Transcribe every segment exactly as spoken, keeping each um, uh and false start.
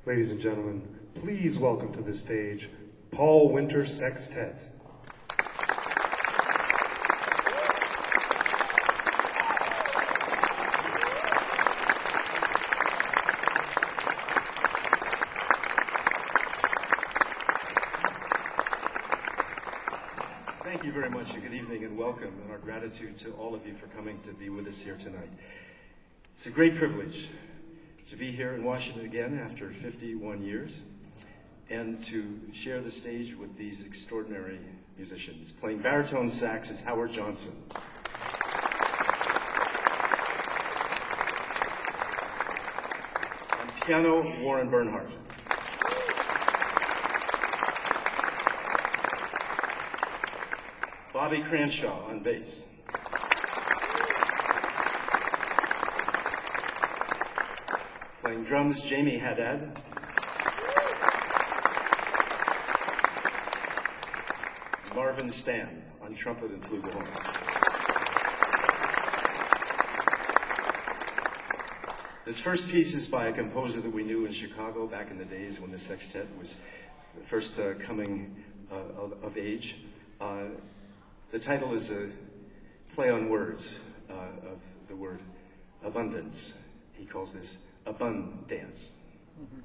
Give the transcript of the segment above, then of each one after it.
Ladies and gentlemen, please welcome to the stage Paul Winter Sextet. Thank you very much, and good evening and welcome, and our gratitude to all of you for coming to be with us here tonight. It's a great privilege to be here in Washington again after fifty-one years, and to share the stage with these extraordinary musicians. Playing baritone sax is Howard Johnson. On piano, Warren Bernhardt. Bobby Cranshaw on bass. Playing drums, Jamie Haddad. Marvin Stan on trumpet and flugelhorn. This first piece is by a composer that we knew in Chicago back in the days when the sextet was first uh, coming uh, of, of age. Uh, The title is a play on words uh, of the word abundance. He calls this abundance. Mm-hmm.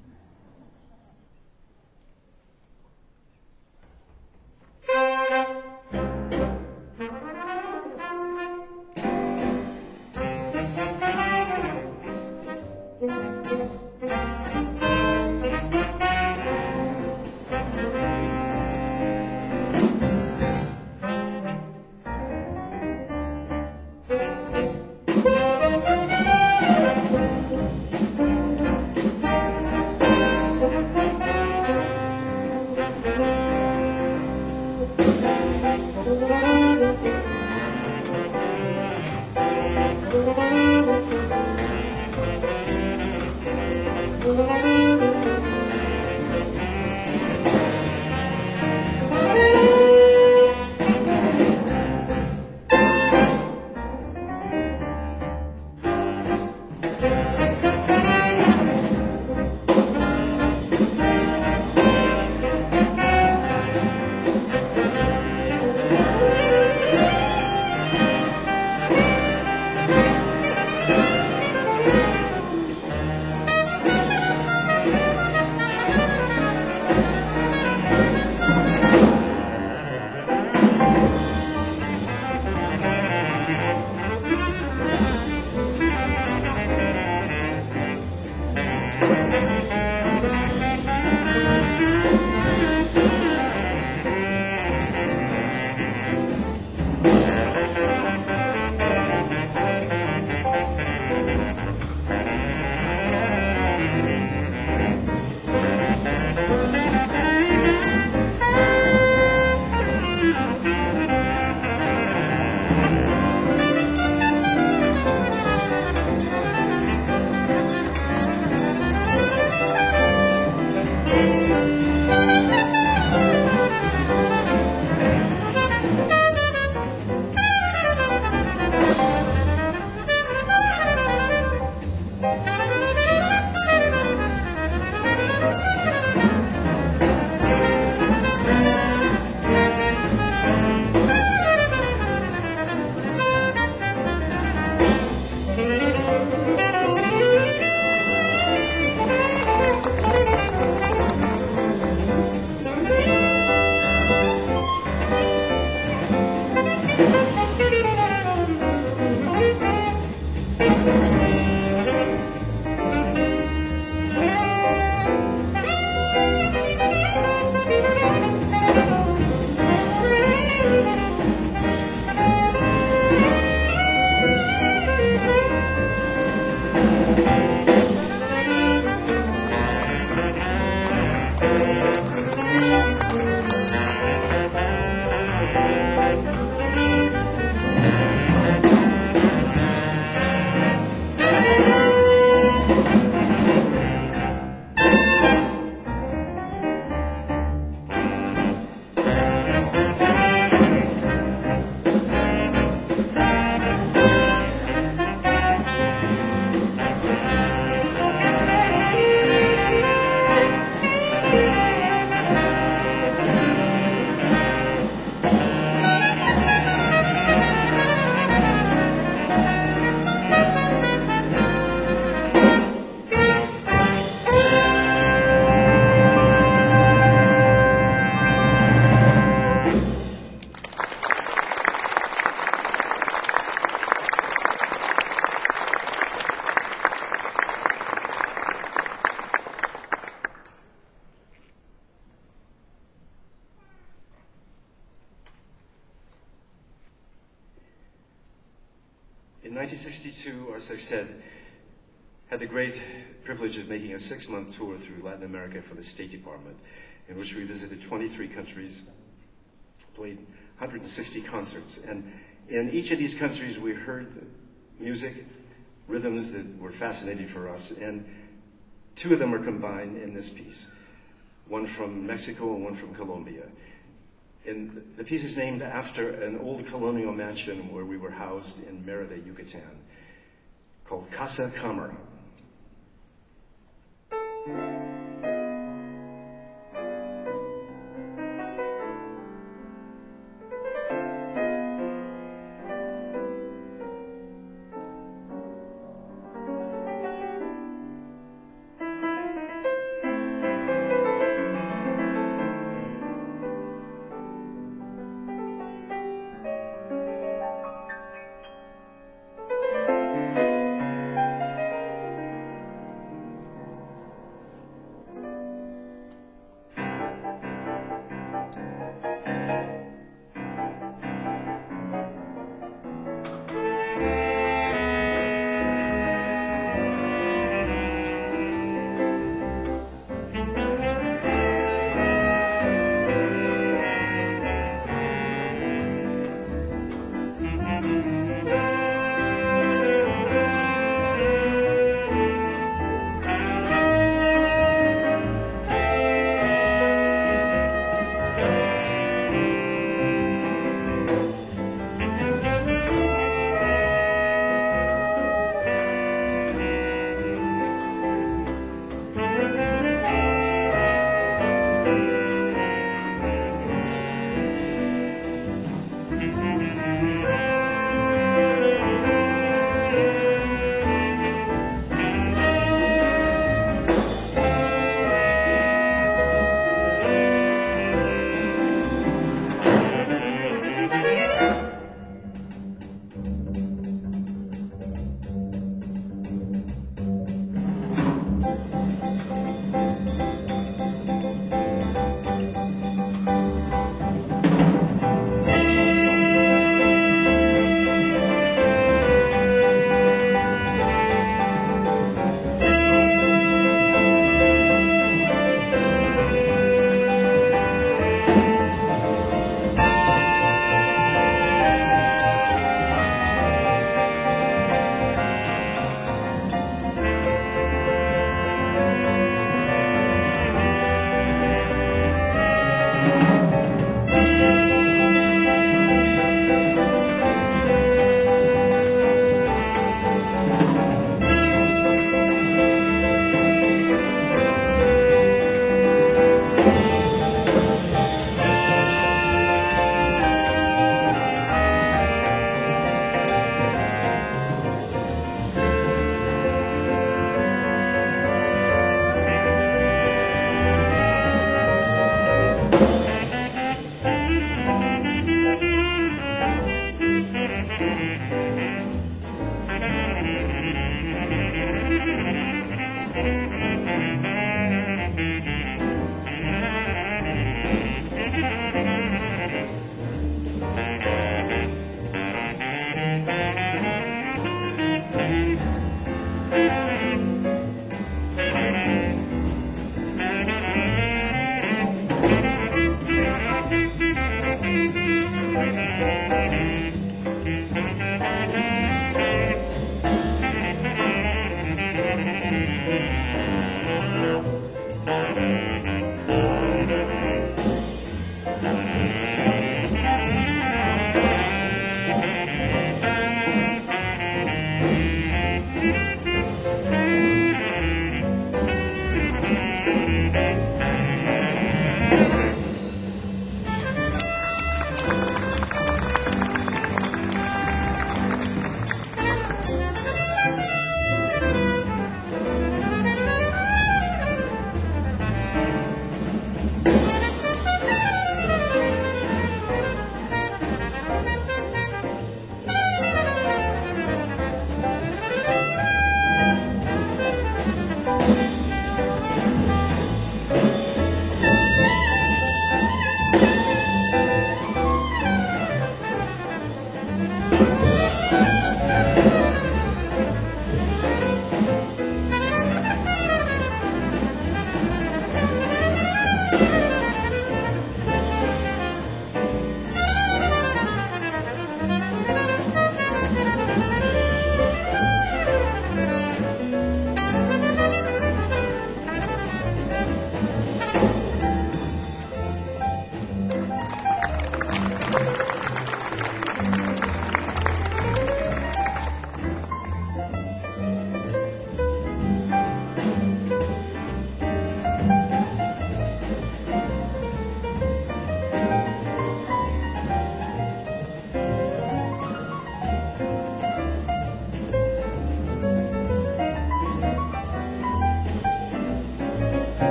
nineteen sixty-two, our sextet had the great privilege of making a six-month tour through Latin America for the State Department, in which we visited twenty-three countries, played one hundred sixty concerts. And in each of these countries, we heard music, rhythms that were fascinating for us. And two of them are combined in this piece, one from Mexico and one from Colombia. And the piece is named after an old colonial mansion where we were housed in Merida, Yucatan, called Casa Camara.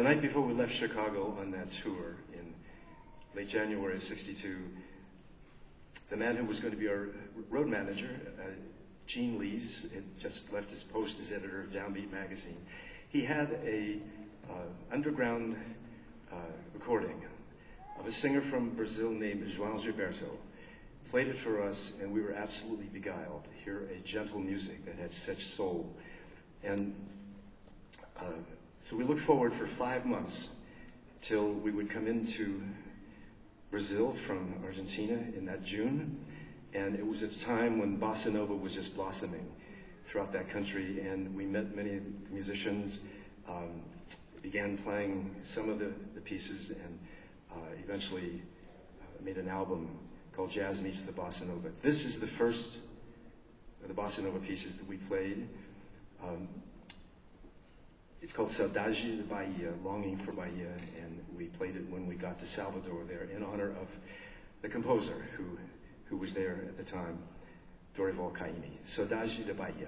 the night before we left Chicago on that tour in late January of sixty-two, the man who was going to be our road manager, uh, Gene Lees, had just left his post as editor of Downbeat magazine. He had a uh, underground uh, recording of a singer from Brazil named João Gilberto. Played it for us, and we were absolutely beguiled to hear a gentle music that had such soul. And uh, so we looked forward for five months till we would come into Brazil from Argentina in that June. And it was at a time when Bossa Nova was just blossoming throughout that country, and we met many musicians, um, began playing some of the, the pieces, and uh, eventually uh, made an album called Jazz Meets the Bossa Nova. This is the first of the Bossa Nova pieces that we played. Um, it's called Saudade de Bahia, Longing for Bahia, and we played it when we got to Salvador there in honor of the composer who, who was there at the time, Dorival Caymmi. Saudade de Bahia.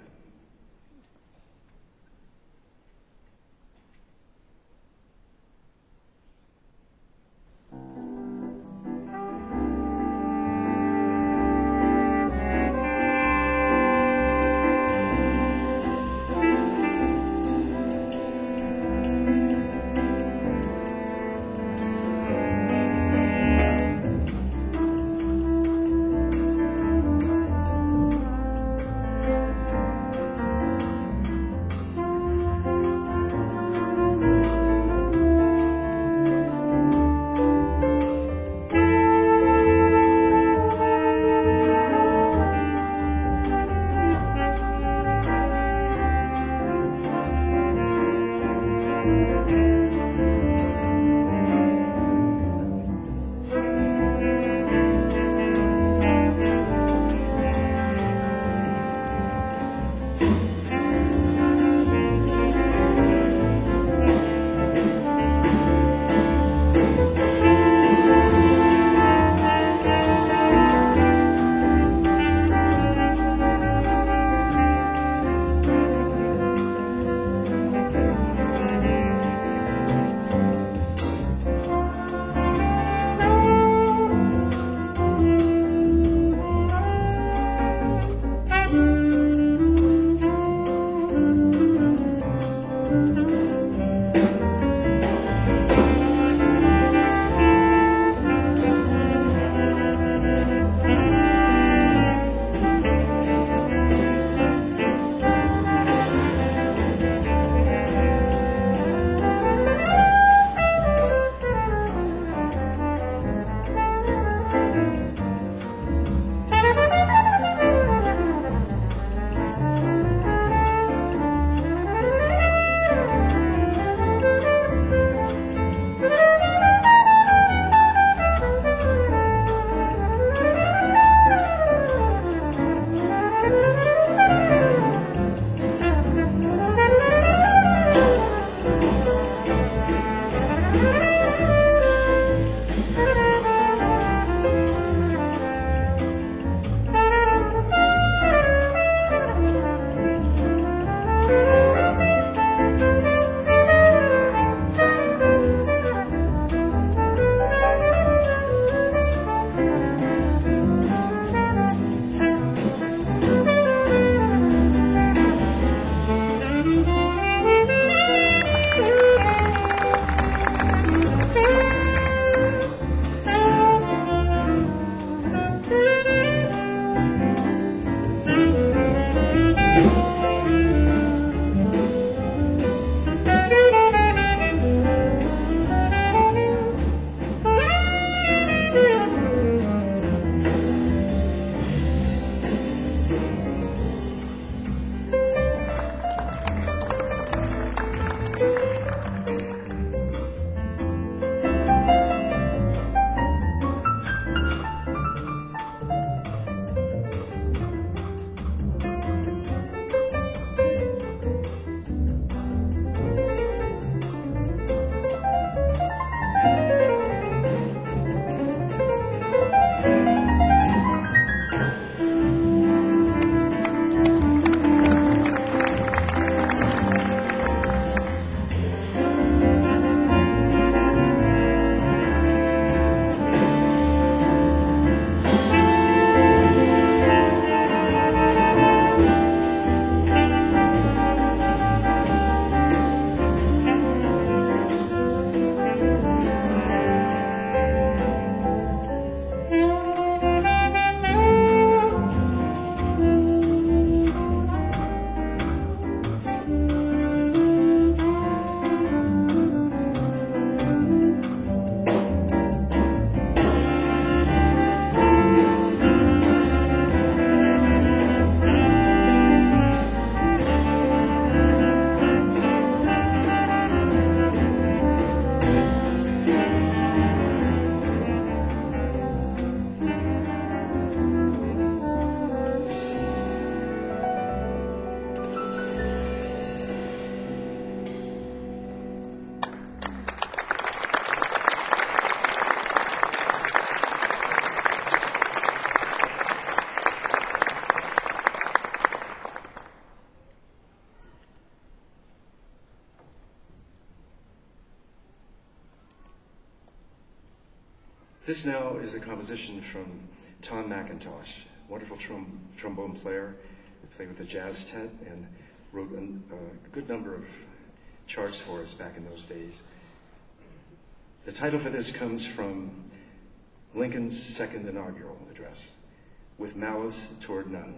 This now is a composition from Tom McIntosh, wonderful trom- trombone player, played with the Jazz Tet and wrote an, uh, a good number of charts for us back in those days. The title for this comes from Lincoln's second inaugural address, With Malice Toward None.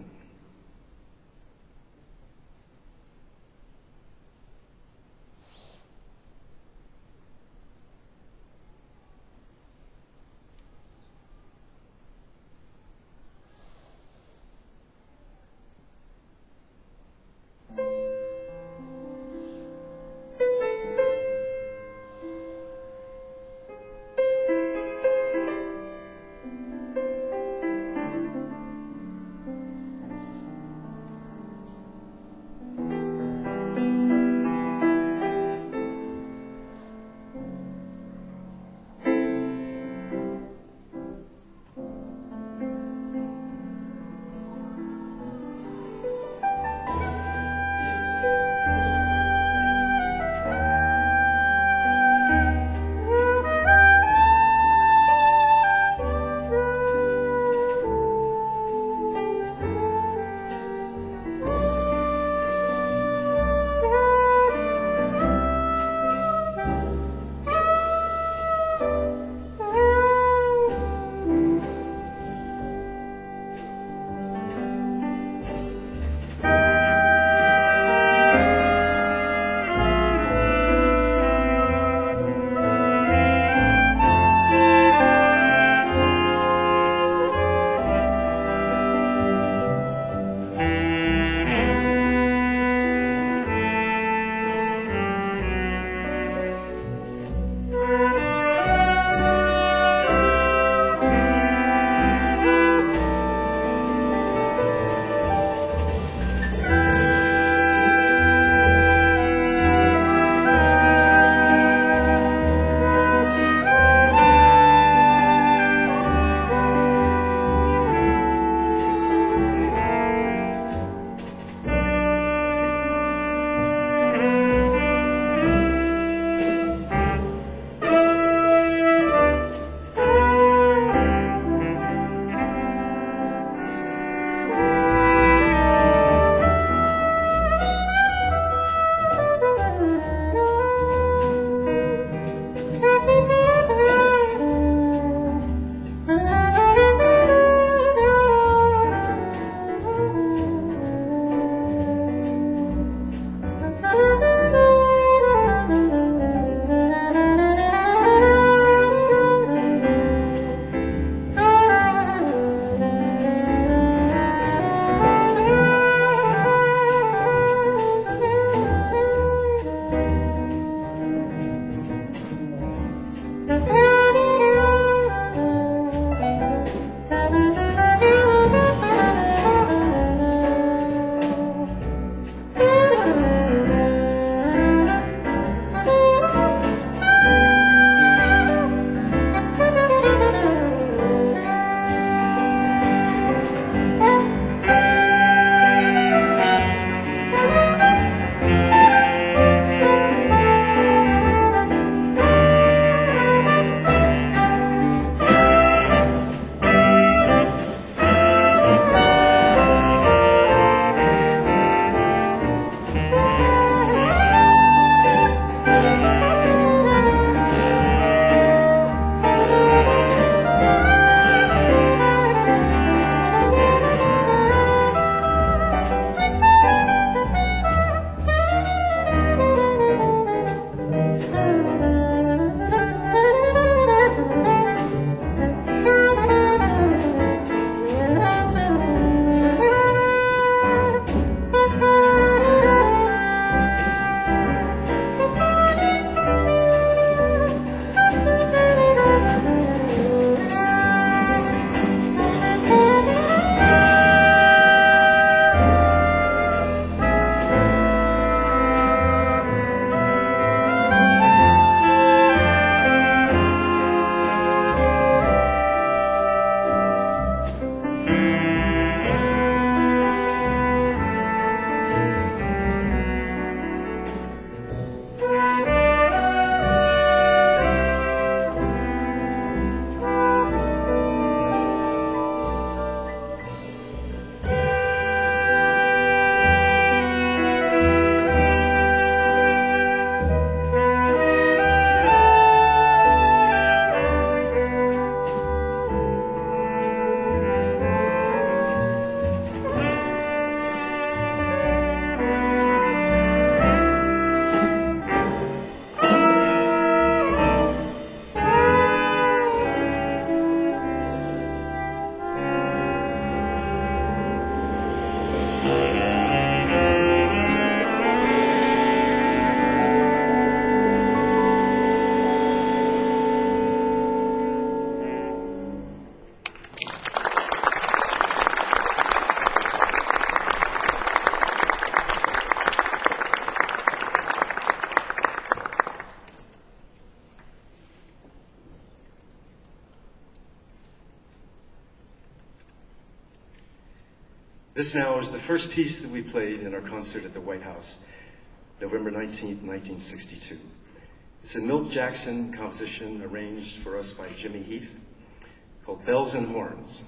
This now is the first piece that we played in our concert at the White House, November nineteenth, nineteen sixty-two. It's a Milt Jackson composition arranged for us by Jimmy Heath called Bells and Horns.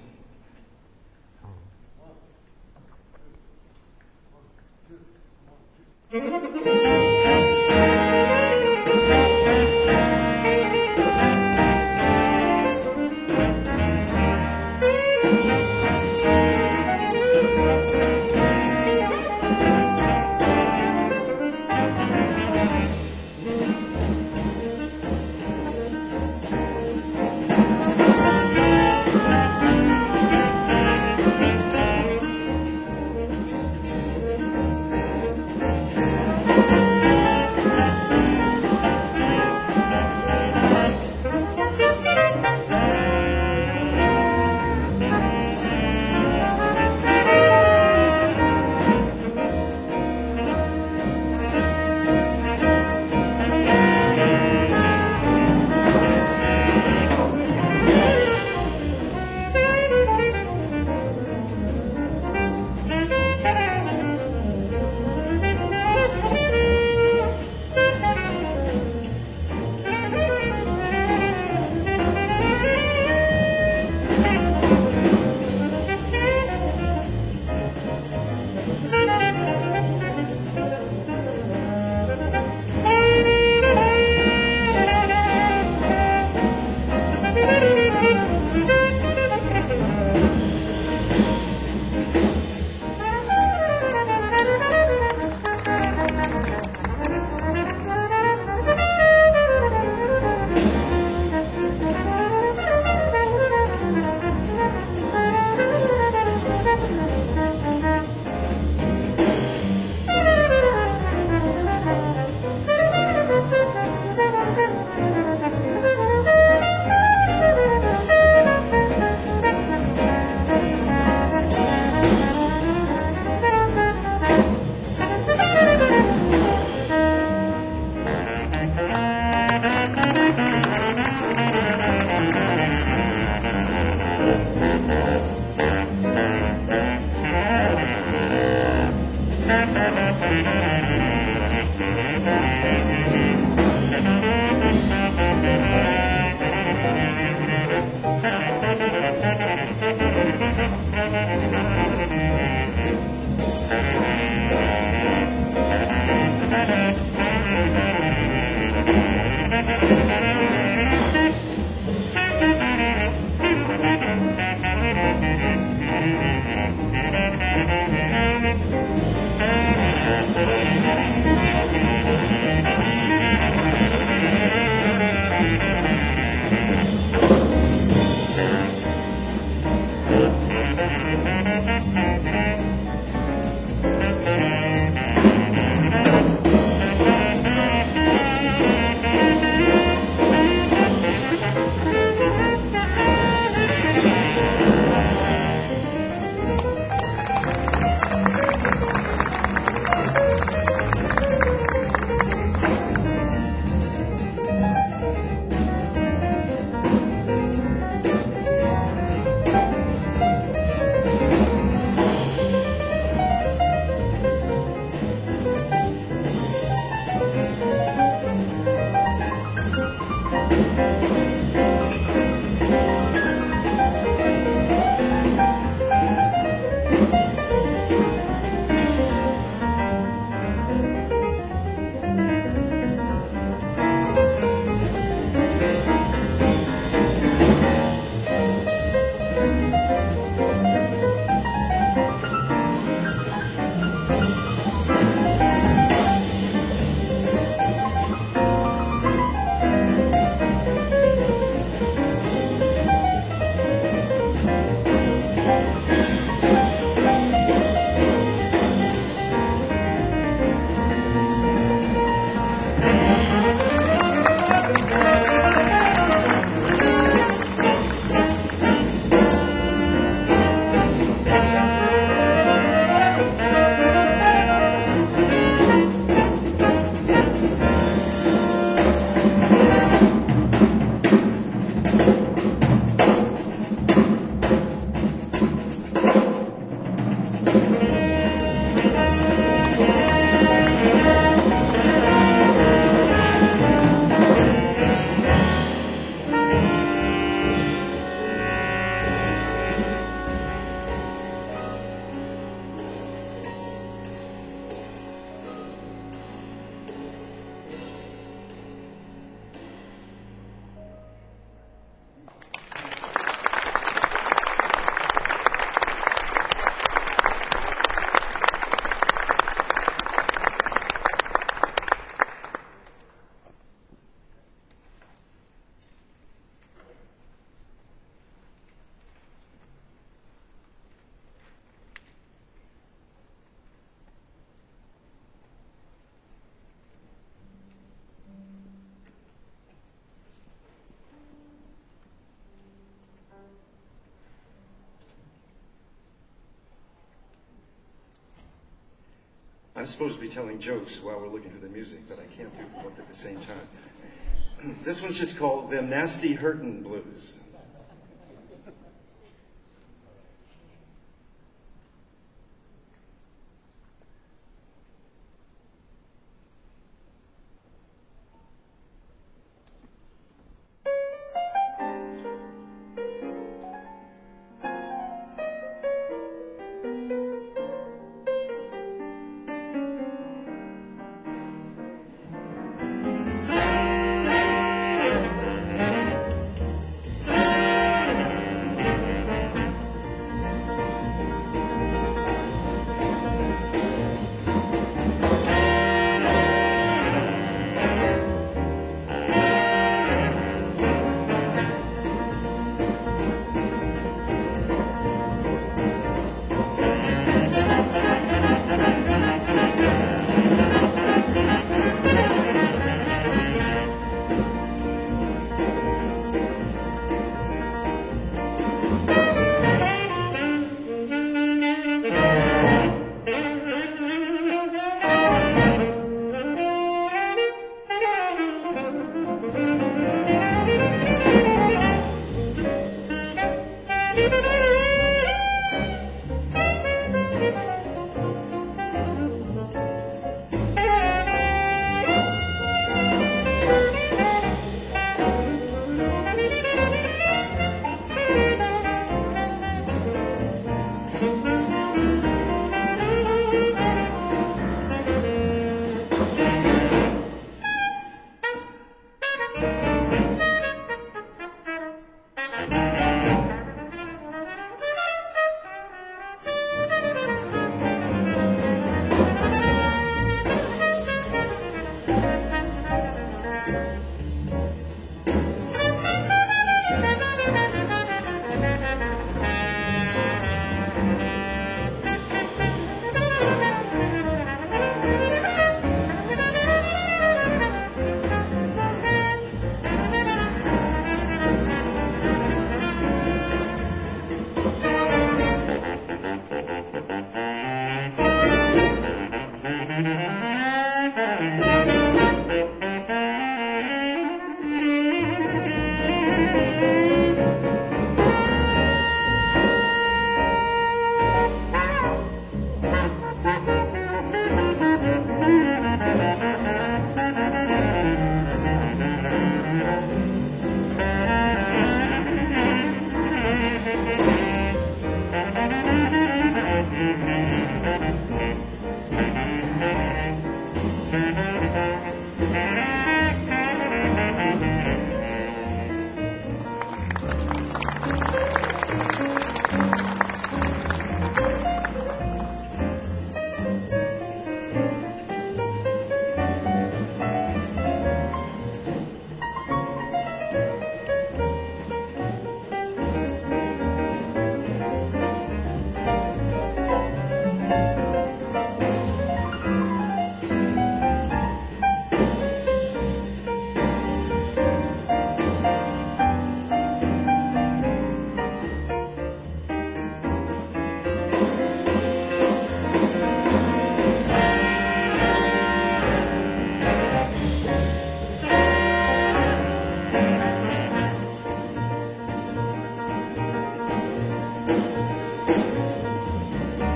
I'm supposed to be telling jokes while we're looking for the music, but I can't do both at the same time. This one's just called Them Nasty Hurtin' Blues.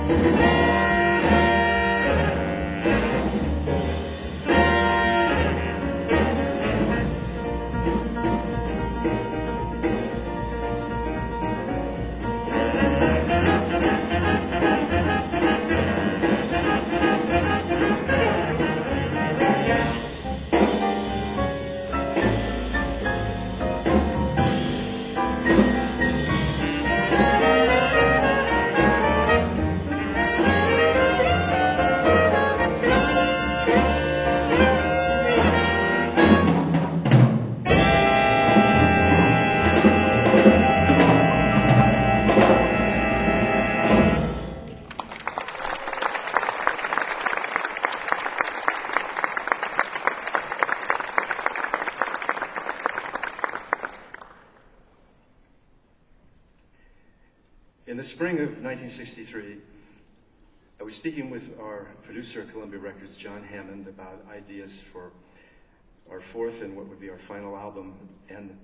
In the spring of nineteen sixty-three, I was speaking with our producer at Columbia Records, John Hammond, about ideas for our fourth and what would be our final album. And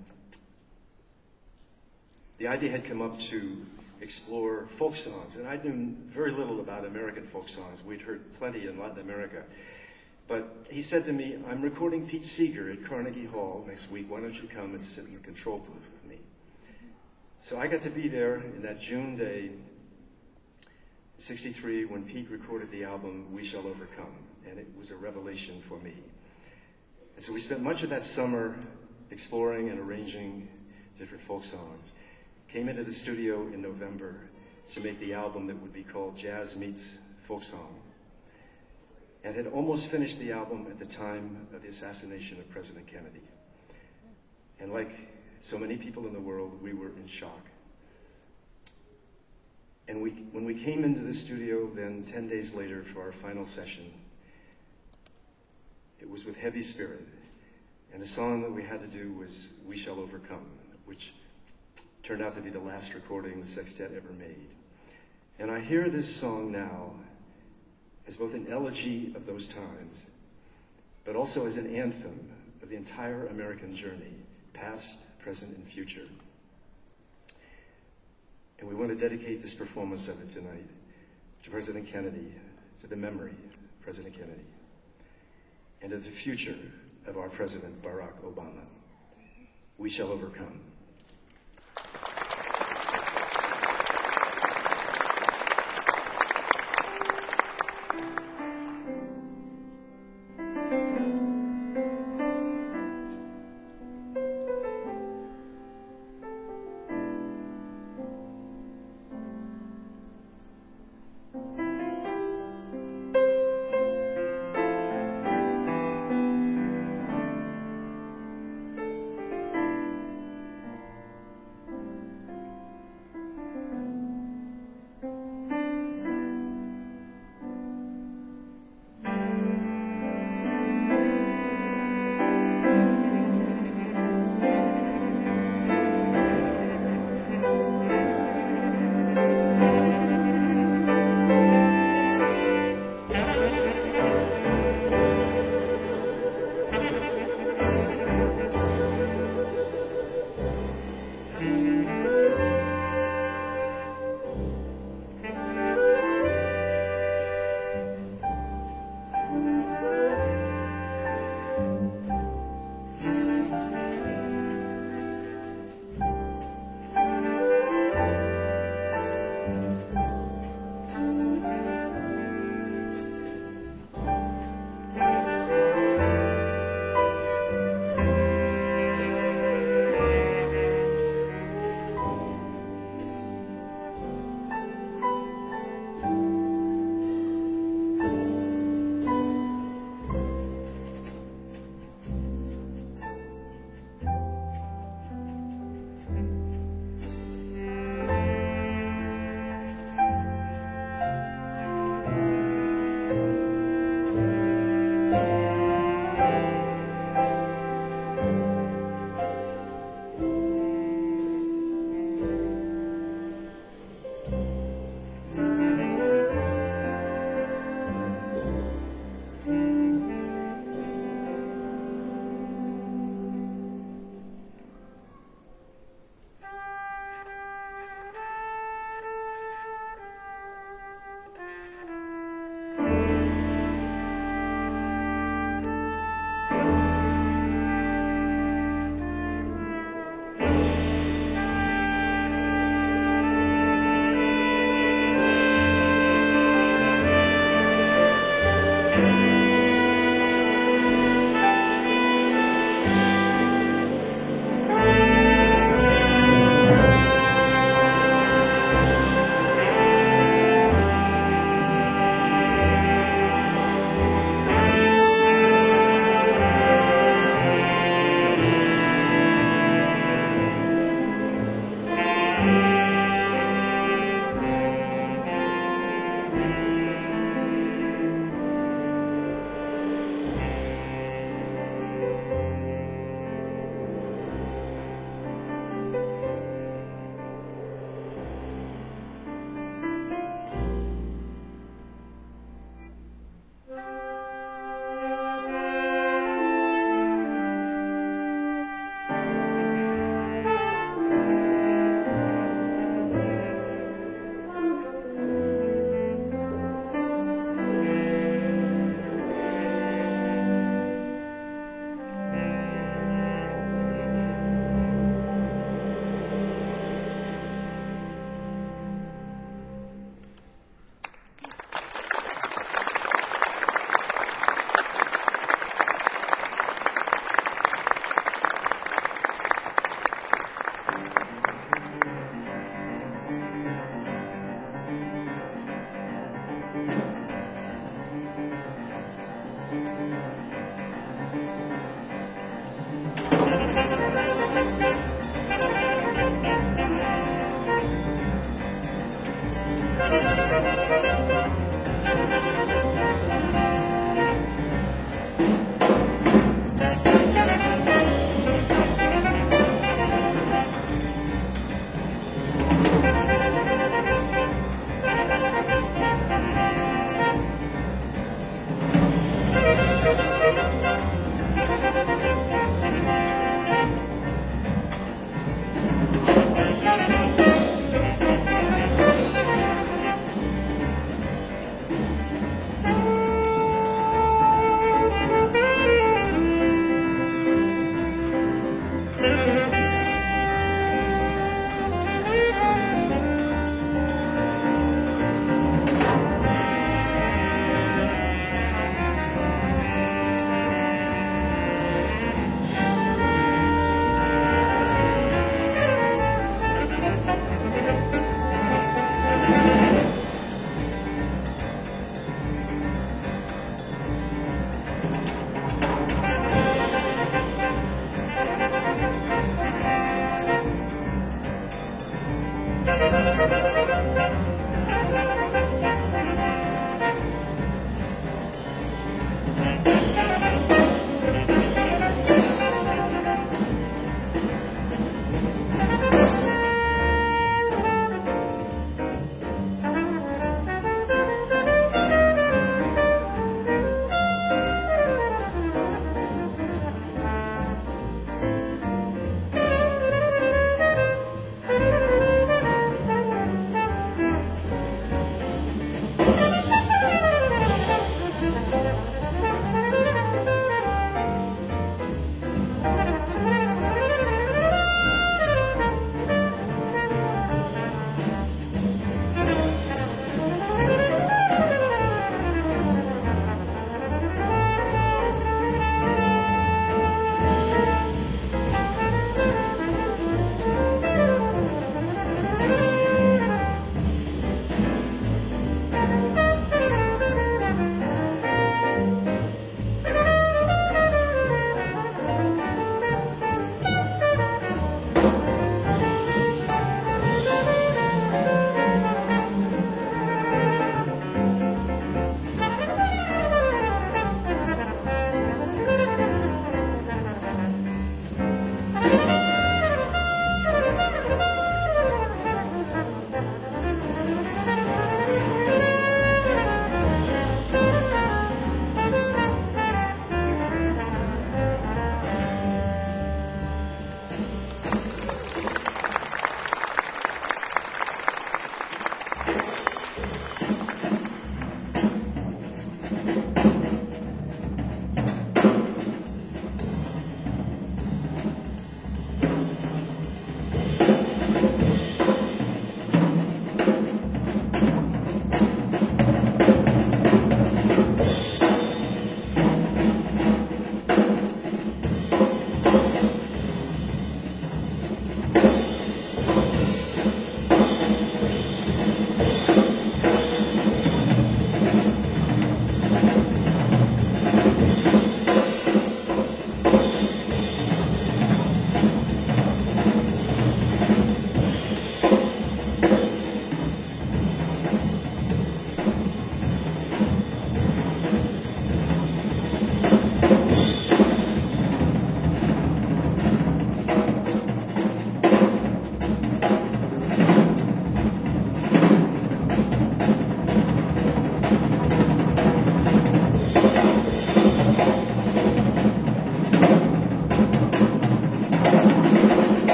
the idea had come up to explore folk songs. And I knew very little about American folk songs. We'd heard plenty in Latin America. But he said to me, I'm recording Pete Seeger at Carnegie Hall next week. Why don't you come and sit in the control booth with me? So I got to be there in that June day, sixty-three, when Pete recorded the album, We Shall Overcome. And it was a revelation for me. And so we spent much of that summer exploring and arranging different folk songs. Came into the studio in November to make the album that would be called Jazz Meets Folk Song. And had almost finished the album at the time of the assassination of President Kennedy. And like so many people in the world, we were in shock. And we, when we came into the studio then ten days later for our final session, it was with heavy spirit. And the song that we had to do was We Shall Overcome, which turned out to be the last recording the sextet ever made. And I hear this song now as both an elegy of those times, but also as an anthem of the entire American journey, past, present, and future. And we want to dedicate this performance of it tonight to President Kennedy, to the memory of President Kennedy, and to the future of our President, Barack Obama. We shall overcome.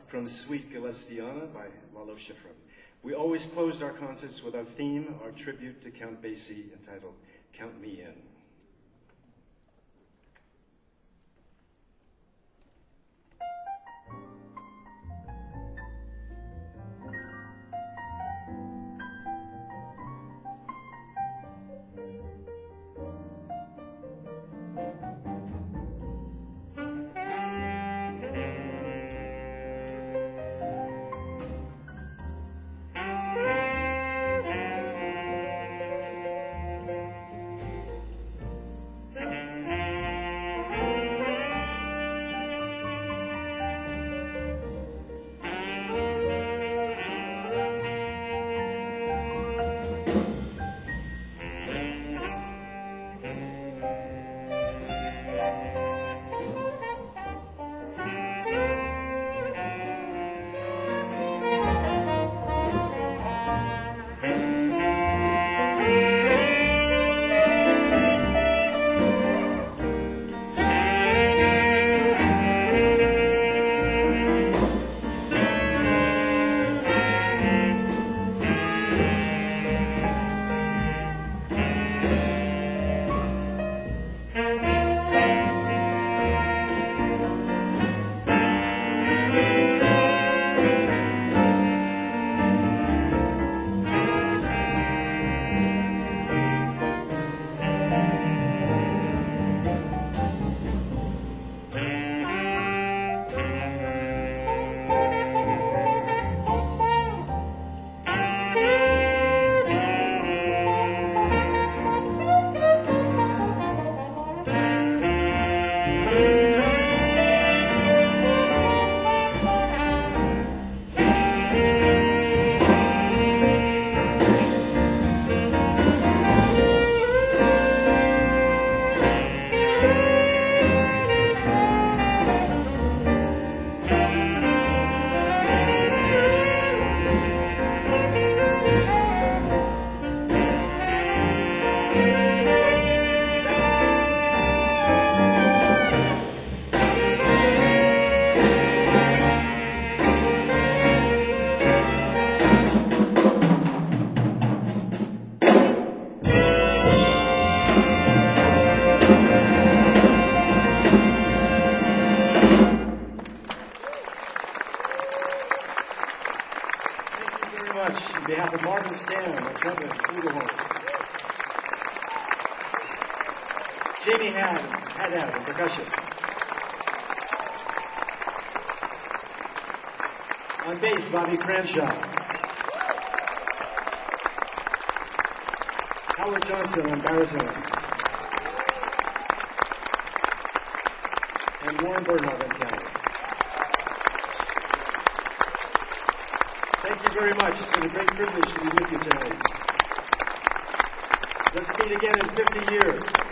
from Suite Galestiana by Lalo Schifrin. We always closed our concerts with our theme, our tribute to Count Basie, entitled Count Me In. On behalf of Marvin Stan, my trumpet, flugelhorn. Jamie Hadd, Haddad, on percussion. On bass, Bobby Cranshaw. Howard Johnson on baritone. And Warren Bernhardt on piano. Thank you very much. It's been a great privilege to be with you tonight. Let's meet again in fifty years.